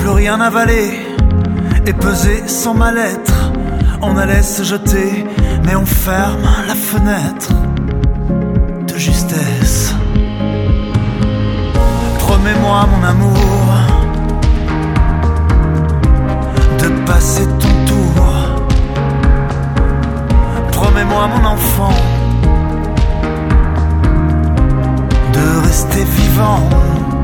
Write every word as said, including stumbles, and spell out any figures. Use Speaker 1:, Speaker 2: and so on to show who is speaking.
Speaker 1: plus rien avaler et peser sans mal-être. On allait se jeter, mais on ferme la fenêtre de justesse. Promets-moi mon amour de passer ton tour. Promets-moi mon enfant de rester vivant.